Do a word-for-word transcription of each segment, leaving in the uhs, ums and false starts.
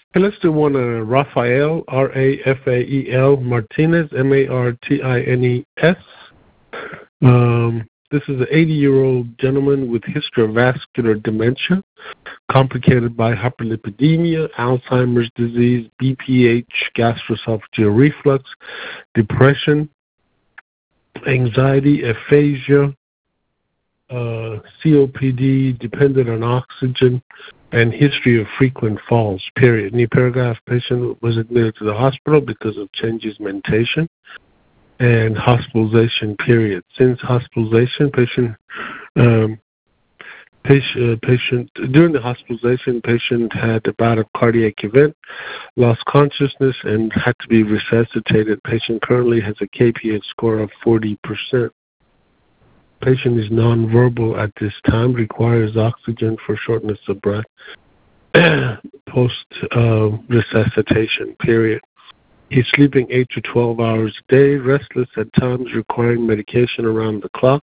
Okay, let's do one uh, Rafael, R A F A E L, Martinez, M A R T I N E S. Um, this is an eighty-year-old gentleman with history of vascular dementia, complicated by hyperlipidemia, Alzheimer's disease, B P H, gastroesophageal reflux, depression, anxiety, aphasia, uh, C O P D, dependent on oxygen, and history of frequent falls, period. New paragraph, patient was admitted to the hospital because of changes in mentation and hospitalization, period. Since hospitalization, patient, um, patient, uh, patient, during the hospitalization, patient had about a cardiac event, lost consciousness, and had to be resuscitated. Patient currently has a K P H score of forty percent. Patient is nonverbal at this time, requires oxygen for shortness of breath, post uh, resuscitation, period. He's sleeping eight to twelve hours a day, restless at times, requiring medication around the clock.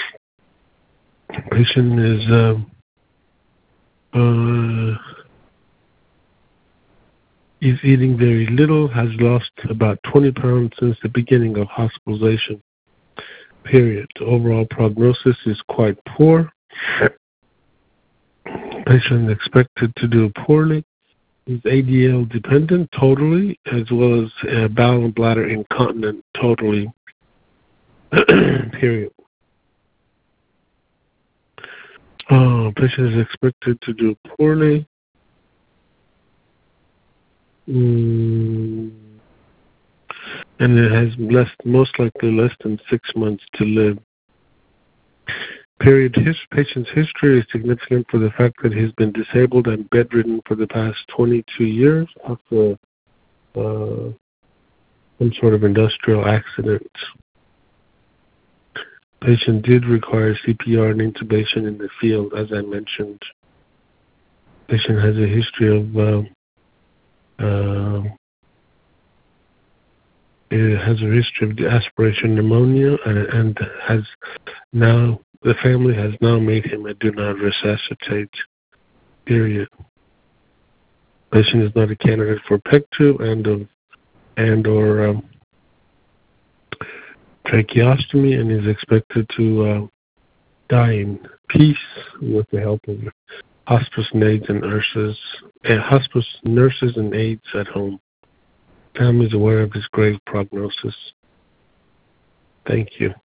Patient is uh, uh, he's eating very little, has lost about twenty pounds since the beginning of hospitalization. Period. The overall prognosis is quite poor. Patient expected to do poorly. Is A D L dependent totally, as well as uh, bowel and bladder incontinent totally. Period. Uh, patient is expected to do poorly. Mm. And it has less, most likely less than six months to live. Period. His patient's history is significant for the fact that he's been disabled and bedridden for the past twenty-two years after uh, some sort of industrial accident. Patient did require C P R and intubation in the field, as I mentioned. Patient has a history of uh, uh, it has a history of aspiration pneumonia and, and has now, the family has now made him a do not resuscitate, period. Patient is not a candidate for PEG tube and, of, and or um, tracheostomy and is expected to uh, die in peace with the help of hospice aides and nurses, and hospice nurses and aides at home. Family is aware of his grave prognosis. Thank you.